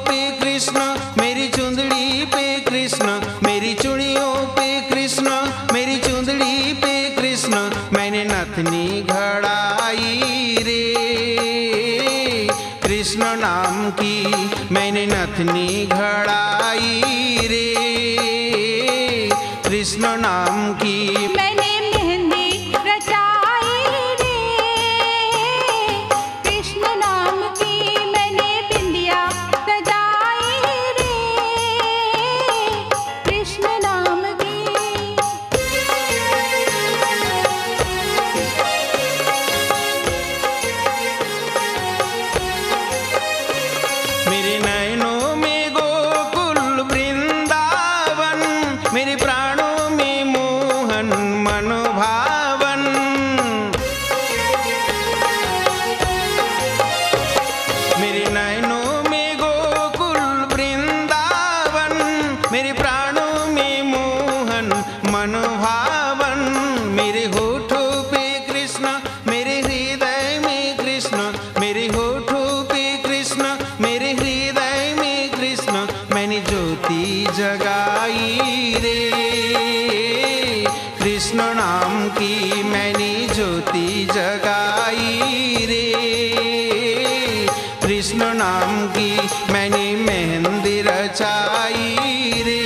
पे कृष्ण, मेरी चुंदड़ी पे कृष्ण, मेरी चूड़ियों पे कृष्ण, मेरी चुंदड़ी पे कृष्ण, मैंने नथनी घड़ाई रे। कृष्ण नाम की मैंने नथनी घड़ाई रे। कृष्ण नाम की मैंने मेहंदी रचाई रे। कृष्ण नाम की मैंने बिंदिया सजाई रे। कृष्ण नाम की मेरे नयनों में गोकुल वृंदावन, मेरे प्राणों में मोहन मनोभावन। मेरे नयनों में गोकुल वृंदावन, मेरे प्राणों में मोहन मनोभावन। मेरे होठों पे कृष्ण, मेरे हृदय में कृष्ण, मेरे होठों पे कृष्ण, मेरे हृदय में कृष्ण, मैंने ज्योति जगाई रे। कृष्ण नाम की मैंने ज्योति जगाई रे। कृष्ण नाम की मैंने मेहंदी रचाई रे।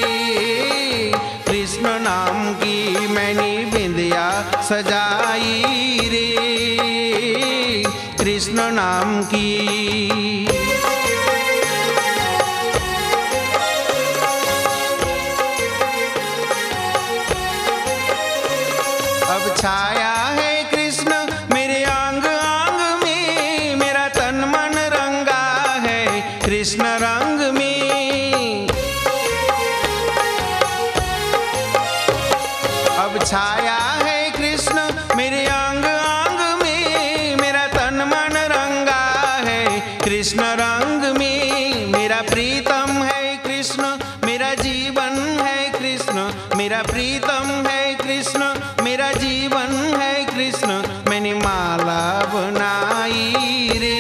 कृष्ण नाम की मैंने बिंदिया सजाई रे। कृष्ण नाम की अब छाया है कृष्ण मेरे अंग अंग में, मेरा तन मन रंगा है कृष्ण रंग में। अब छाया है कृष्ण मेरे अंग अंग में, मेरा तन मन रंगा है कृष्ण रंग में। मेरा प्रीतम है कृष्ण, मेरा जीवन है कृष्ण, मेरा प्रीतम है कृष्ण, मेरा जीवन है कृष्ण, मैंने माला बनाई रे।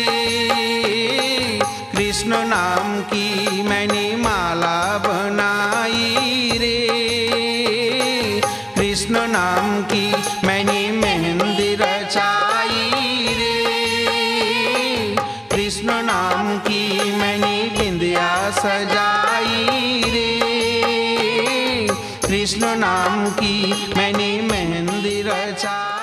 कृष्ण नाम की मैंने माला बनाई रे। कृष्ण नाम की मैंने मेहंदी रचाई रे। कृष्ण नाम की मैंने बिंदिया सजाई रे। कृष्ण नाम की मैंने मेहंदी रचाई।